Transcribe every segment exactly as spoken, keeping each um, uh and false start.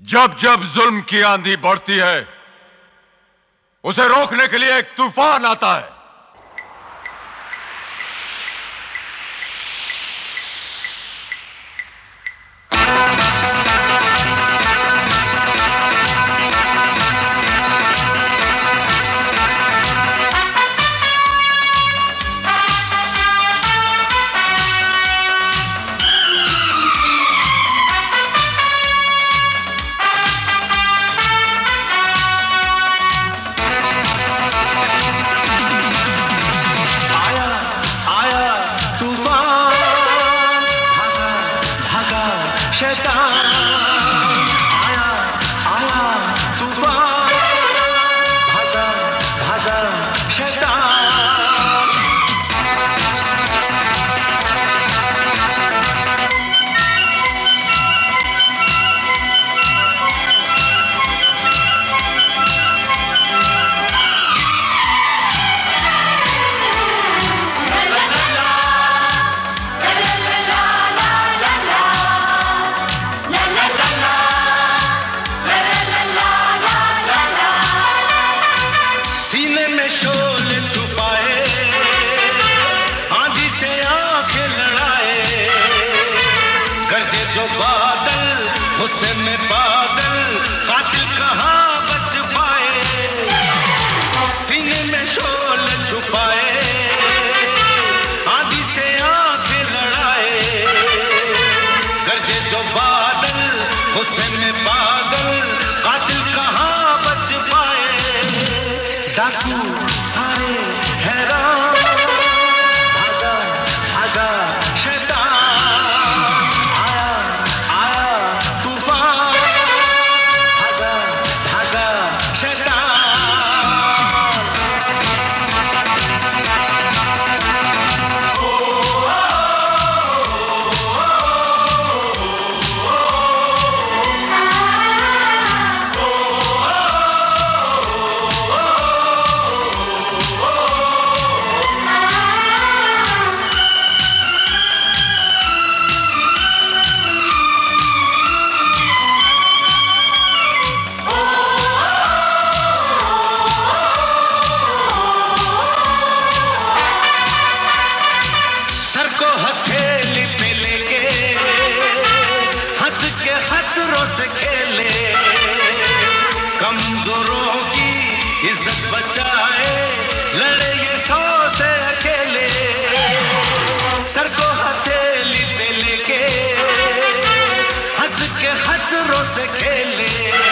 जब जब जुल्म की आंधी बढ़ती है, उसे रोकने के लिए एक तूफान आता है। गुस्से में बादल कातिल कहाँ बच पाए, सीने में शोल छुपाए, आंधी से आंखें लड़ाए, गरजे जो बादल गुस्से में बादल कातिल कहाँ बच पाए। डाकू सारे हैरान, भागा भागा शैतान, से खेले, कमजोरों की इज्जत बचाए, लड़े ये सौ से अकेले, सर को हथेली पे लेके हंस के खतरों से खेले,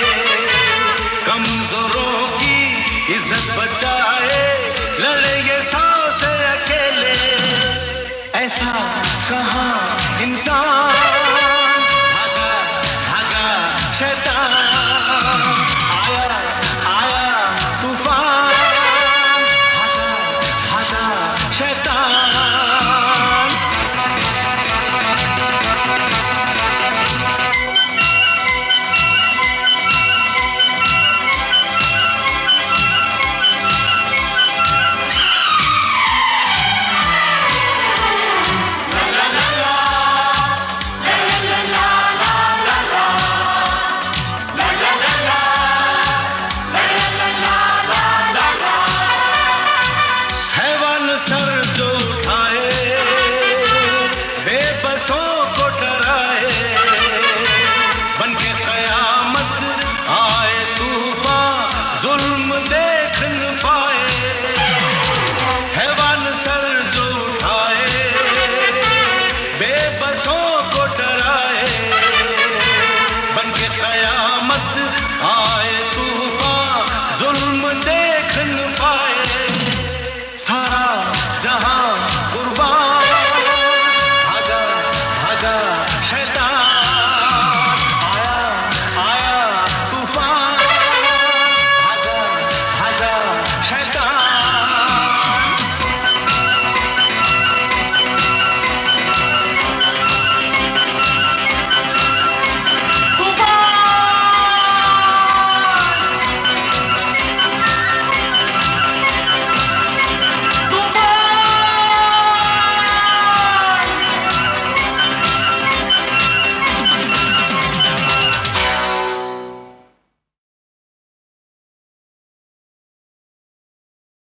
कमजोरों की इज्जत बचाए, लड़े ये सौ से अकेले। ऐसा कहाँ इंसान, शैतान